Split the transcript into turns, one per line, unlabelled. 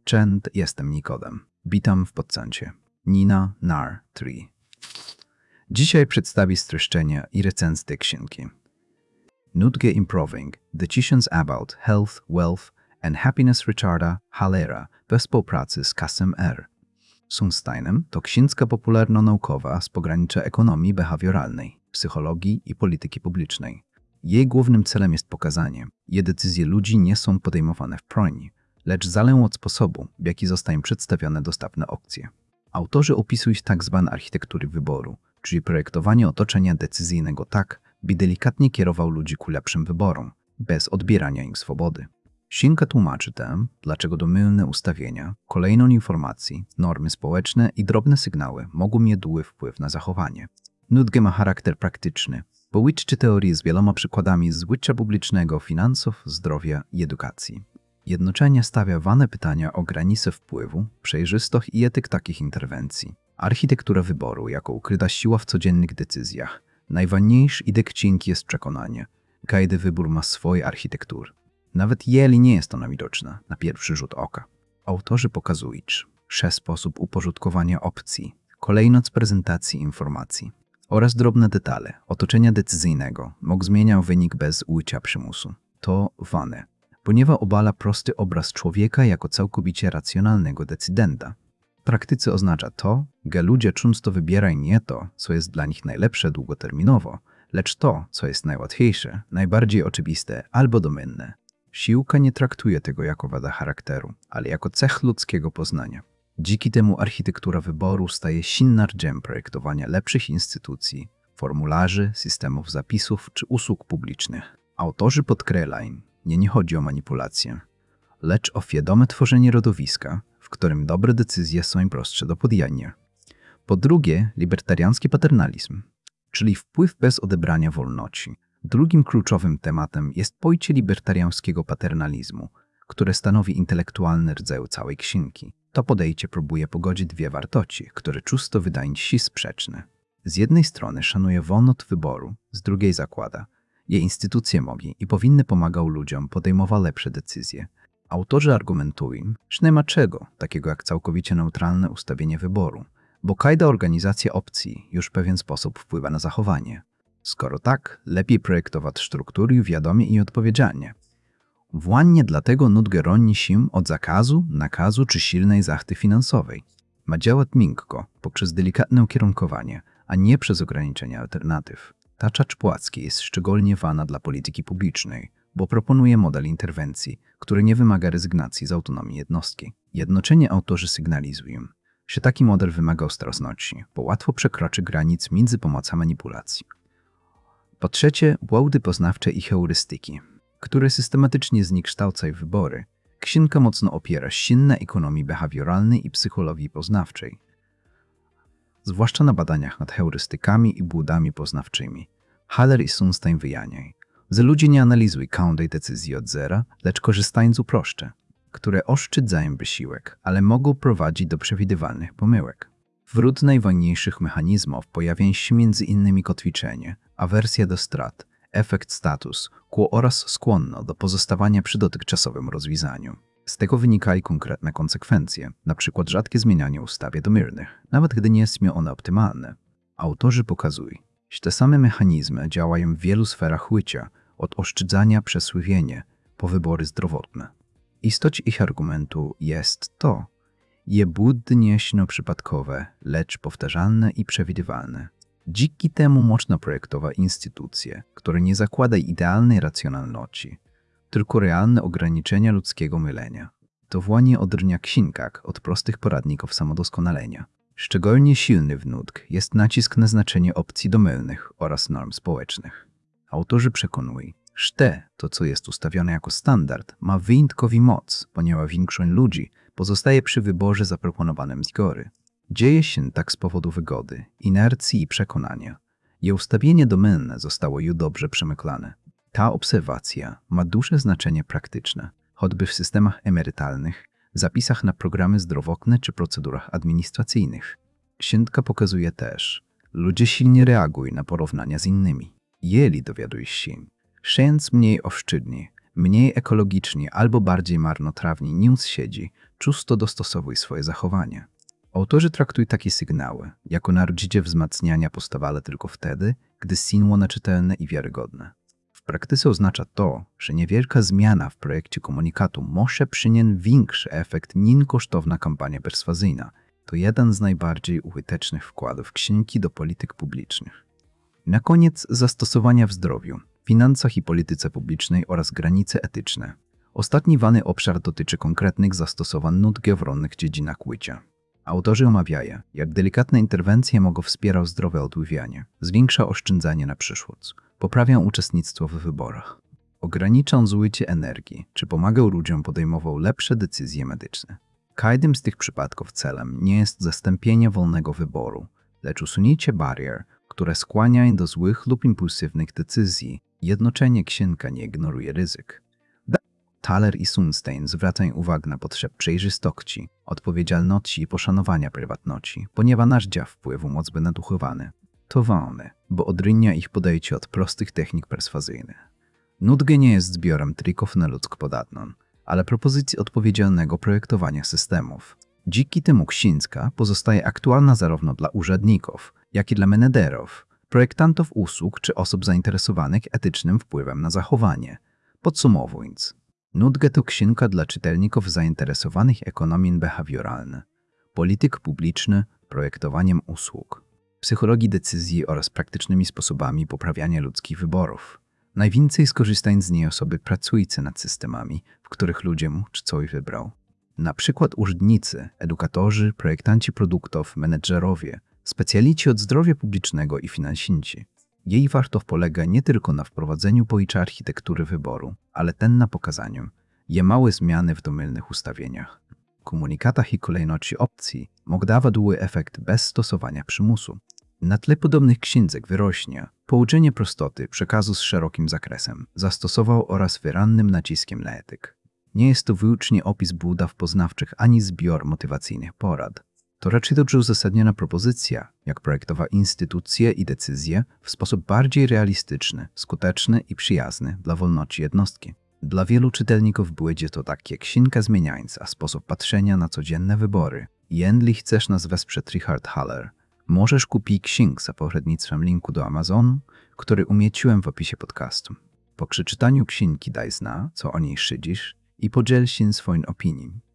Cześć, jestem Nikodem. Witam w podcaście Nina Nar 3. Dzisiaj przedstawię streszczenia i recenzję tej książki. Nutge Improving Decisions About Health, Wealth and Happiness Richarda Hallera we współpracy z Casem R. Sunsteinem to książka popularno-naukowa z pogranicza ekonomii behawioralnej, psychologii i polityki publicznej. Jej głównym celem jest pokazanie, że decyzje ludzi nie są podejmowane w próżni, lecz zależą od sposobu, w jaki zostają przedstawione dostępne opcje. Autorzy opisują tak zwaną architekturę wyboru, czyli projektowanie otoczenia decyzyjnego tak, by delikatnie kierował ludzi ku lepszym wyborom, bez odbierania im swobody. Książka tłumaczy tym, dlaczego domylne ustawienia, kolejność informacji, normy społeczne i drobne sygnały mogą mieć duży wpływ na zachowanie. Nutge ma charakter praktyczny, bo łączy teorię z wieloma przykładami z życia publicznego, finansów, zdrowia i edukacji. Jednocześnie stawia wane pytania o granice wpływu, przejrzystość i etyk takich interwencji. Architektura wyboru jako ukryta siła w codziennych decyzjach. Najważniejszy idek książki jest przekonanie, każdy wybór ma swoją architekturę. Nawet jeżeli nie jest ona widoczna na pierwszy rzut oka. Autorzy pokazują 6 sposób uporządkowania opcji, kolejność prezentacji informacji oraz drobne detale otoczenia decyzyjnego mogą zmieniać wynik bez użycia przymusu. To wane, ponieważ obala prosty obraz człowieka jako całkowicie racjonalnego decydenta. W praktyce oznacza to, że ludzie często wybierają nie to, co jest dla nich najlepsze długoterminowo, lecz to, co jest najłatwiejsze, najbardziej oczywiste albo domenne. Siłka nie traktuje tego jako wadę charakteru, ale jako cech ludzkiego poznania. Dzięki temu architektura wyboru staje się narzędziem projektowania lepszych instytucji, formularzy, systemów zapisów czy usług publicznych. Autorzy podkreślają, nie chodzi o manipulację, lecz o świadome tworzenie środowiska, w którym dobre decyzje są prostsze do podjęcia. Po drugie, libertariański paternalizm, czyli wpływ bez odebrania wolności. Drugim kluczowym tematem jest pojęcie libertariańskiego paternalizmu, które stanowi intelektualny rdzeń całej książki. To podejście próbuje pogodzić dwie wartości, które często wydają się sprzeczne. Z jednej strony szanuje wolność wyboru, z drugiej zakłada, że instytucje mogą i powinny pomagać ludziom podejmować lepsze decyzje. Autorzy argumentują, że nie ma czego takiego jak całkowicie neutralne ustawienie wyboru, bo każda organizacja opcji już w pewien sposób wpływa na zachowanie. Skoro tak, lepiej projektować struktury wiadomie i odpowiedzialnie. Właśnie dlatego Nutge roni się od zakazu, nakazu czy silnej zachty finansowej. Ma działać miękko, poprzez delikatne ukierunkowanie, a nie przez ograniczenie alternatyw. Ta czacz płacki jest szczególnie wana dla polityki publicznej, bo proponuje model interwencji, który nie wymaga rezygnacji z autonomii jednostki. Jednocześnie autorzy sygnalizują, że taki model wymaga ostrożności, bo łatwo przekroczy granic między pomocą manipulacji. Po trzecie, błędy poznawcze i heurystyki, które systematycznie zniekształcają wybory. Książka mocno opiera się na ekonomii behawioralnej i psychologii poznawczej, zwłaszcza na badaniach nad heurystykami i błędami poznawczymi. Haller i Sunstein wyjaśniają, że ludzie nie analizują każdej decyzji od zera, lecz korzystają z uproszczeń, które oszczędzają wysiłek, ale mogą prowadzić do przewidywalnych pomyłek. Wśród najważniejszych mechanizmów pojawiają się m.in. kotwiczenie, awersja do strat, efekt status quo oraz skłonność do pozostawania przy dotychczasowym rozwiązaniu. Z tego wynikają konkretne konsekwencje, np. rzadkie zmienianie ustawień domiernych, nawet gdy nie są one optymalne. Autorzy pokazują, że te same mechanizmy działają w wielu sferach życia, od oszczędzania przez sływienie po wybory zdrowotne. Istoć ich argumentu jest to, że błędy nie są przypadkowe, lecz powtarzalne i przewidywalne. Dzięki temu można projektować instytucje, które nie zakładają idealnej racjonalności, tylko realne ograniczenia ludzkiego mylenia. To właśnie odróżnia książkę od prostych poradników samodoskonalenia. Szczególnie silny w Nutge jest nacisk na znaczenie opcji domylnych oraz norm społecznych. Autorzy przekonują, że to, co jest ustawione jako standard, ma wyjątkową moc, ponieważ większość ludzi pozostaje przy wyborze zaproponowanym z góry. Dzieje się tak z powodu wygody, inercji i przekonania. Jej ustawienie domylne zostało już dobrze przemyślane. Ta obserwacja ma duże znaczenie praktyczne, choćby w systemach emerytalnych, zapisach na programy zdrowotne czy procedurach administracyjnych. Książka pokazuje też, ludzie silnie reagują na porównania z innymi. Jeżeli dowiadują się, że mniej oszczędni, mniej ekologicznie albo bardziej marnotrawni niż siedzi, Czusto dostosowuj swoje zachowanie. Autorzy traktują takie sygnały jako narzędzie wzmacniania postawy, ale tylko wtedy, gdy są one czytelne i wiarygodne. W praktyce oznacza to, że niewielka zmiana w projekcie komunikatu może przynieść większy efekt niż kosztowna kampania perswazyjna. To jeden z najbardziej użytecznych wkładów księgi do polityk publicznych. Na koniec zastosowania w zdrowiu, finansach i polityce publicznej oraz granice etyczne. Ostatni ważny obszar dotyczy konkretnych zastosowań NUTG w różnych dziedzinach życia. Autorzy omawiają, jak delikatne interwencje mogą wspierać zdrowe odżywianie, zwiększa oszczędzanie na przyszłość, poprawią uczestnictwo w wyborach, ograniczą zużycie energii, czy pomagają ludziom podejmować lepsze decyzje medyczne. Każdym z tych przypadków celem nie jest zastąpienie wolnego wyboru, lecz usunięcie barier, które skłaniają do złych lub impulsywnych decyzji. Jednocześnie księga nie ignoruje ryzyk. Thaler i Sunstein zwracają uwagę na potrzebę przejrzystości, odpowiedzialności i poszanowania prywatności, ponieważ narzędzia wpływu mogą być nadużywane. To ważne, bo odrynia ich podejście od prostych technik perswazyjnych. NUTG nie jest zbiorem trików na ludzką podatną, ale propozycji odpowiedzialnego projektowania systemów. Dzięki temu księga pozostaje aktualna zarówno dla urzędników, jak i dla menedżerów, projektantów usług czy osób zainteresowanych etycznym wpływem na zachowanie. Podsumowując, NUTG to księga dla czytelników zainteresowanych ekonomią behawioralną, polityk publiczny, projektowaniem usług, psychologii decyzji oraz praktycznymi sposobami poprawiania ludzkich wyborów. Najwięcej skorzystają z niej osoby pracujące nad systemami, w których ludzie czy coś wybrał. Na przykład urzędnicy, edukatorzy, projektanci produktów, menedżerowie, specjaliści od zdrowia publicznego i finansiści. Jej wartość polega nie tylko na wprowadzeniu pojęcia architektury wyboru, ale też na pokazaniu je małe zmiany w domylnych ustawieniach, komunikatach i kolejności opcji mogą dawać duży efekt bez stosowania przymusu. Na tle podobnych księżek wyrośnie połączenie prostoty przekazu z szerokim zakresem, zastosował oraz wyraźnym naciskiem na etyk. Nie jest to wyłącznie opis budaw poznawczych ani zbiór motywacyjnych porad. To raczej dobrze uzasadniona propozycja, jak projektować instytucje i decyzje w sposób bardziej realistyczny, skuteczny i przyjazny dla wolności jednostki. Dla wielu czytelników będzie to takie księga zmieniająca sposób patrzenia na codzienne wybory. Jeśli chcesz nas wesprzeć Richard Haller, możesz kupić księgę za pośrednictwem linku do Amazonu, który umieściłem w opisie podcastu. Po przeczytaniu księgi daj zna, co o niej szydzisz i podziel się swoją opinią.